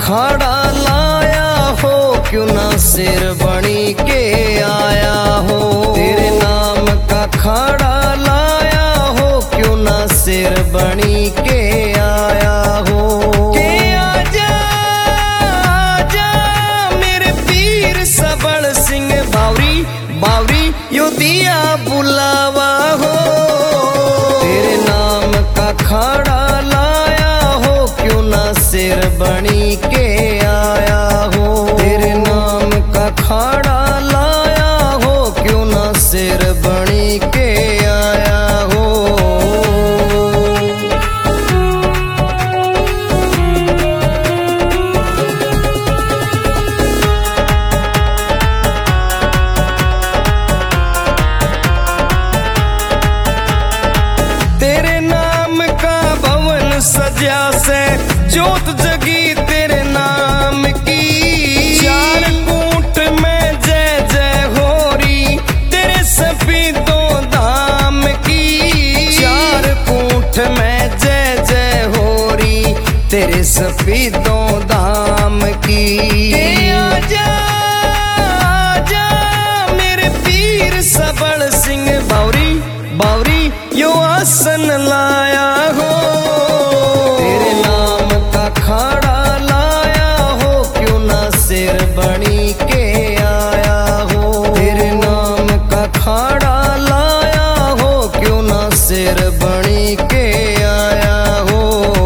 अखाड़ा लाया हो, क्यों ना शेर बनी के आया हो। तेरे नाम का अखाड़ा लाया हो, क्यों ना शेर बनी के आया हो। के आजा आजा मेरे पीर सबल सिंह बावरी, बावरी यो दिया बुलावा हो। तेरे नाम का अखाड़ा लाया हो, क्यों ना शेर बनी के आया हो। तेरे नाम का अखाड़ा लाया हो, क्यों ना शेर बनी के आया हो। तेरे नाम का भवन सजा से जोत जगी तेरे नाम की। चार कूट में जय जय होरी तेरे सफीदों धाम की। चार कूट में जय जय होरी तेरे सफीदों धाम की। आजा आजा मेरे पीर सबल सिंह बावरी, बावरी यो आसन लाया हो। तेरे नाम का अखाड़ा लाया हो, क्यों ना शेर बनी के आया हो। तेरे नाम का अखाड़ा लाया हो, क्यों ना शेर बनी के आया हो।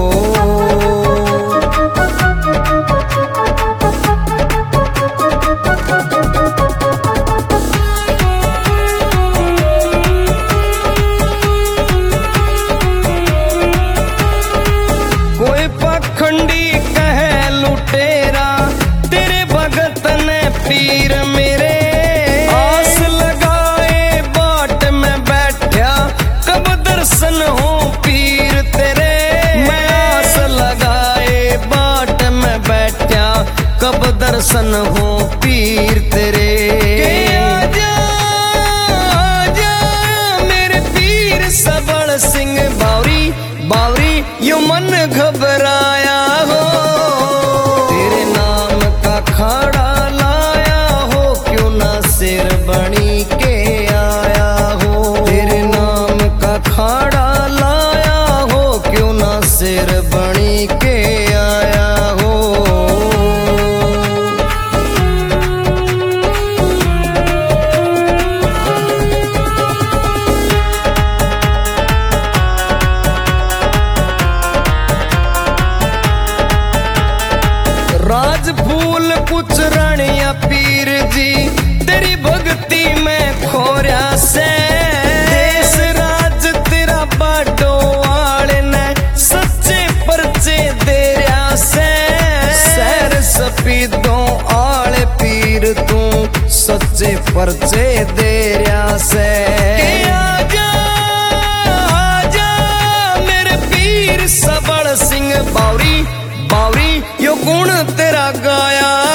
कोई पखंडी कहे लुटेरा तेरे भगत ने पीर मेरे। आस लगाए बाट में बैठा कब दर्शन हो पीर तेरे। मैं आस लगाए बाट में बैठा कब दर्शन हो पीर तेरे। आजा आजा मेरे पीर सबल सिंह बावरी, बावरी यो मन घबराया हो। तेरे नाम का अखाड़ा लाया हो, क्यों ना शेर बनी के आया हो। तेरे नाम का अखाड़ा लाया हो, क्यों ना शेर बनी के आया हो। राज फूल कुछ रानिया पीर जी तेरी भक्ति में खोरिया से। देश राज तेरा बाडो वाले ने सच्चे परचे देरिया से। सैर सफीदों आले पीर तू सच्चे परचे देरिया से। आजा आजा मेरे पीर सबल सिंह बावरी, बावरी यो गुण तेरा गाया